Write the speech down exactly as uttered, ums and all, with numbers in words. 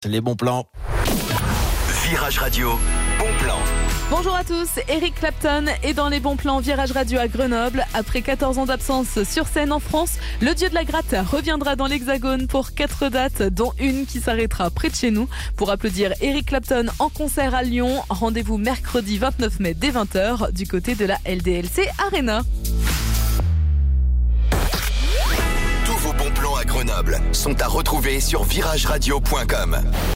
Les bons plans. Virage Radio, bon plan. Bonjour à tous, Eric Clapton est dans les bons plans Virage Radio à Grenoble. Après quatorze ans d'absence sur scène en France, le dieu de la gratte reviendra dans l'Hexagone pour quatre dates, dont une qui s'arrêtera près de chez nous. Pour applaudir Eric Clapton en concert à Lyon, rendez-vous mercredi vingt-neuf mai dès vingt heures du côté de la L D L C Arena. Tous vos bons plans à Grenoble sont à retrouver sur virage radio point com.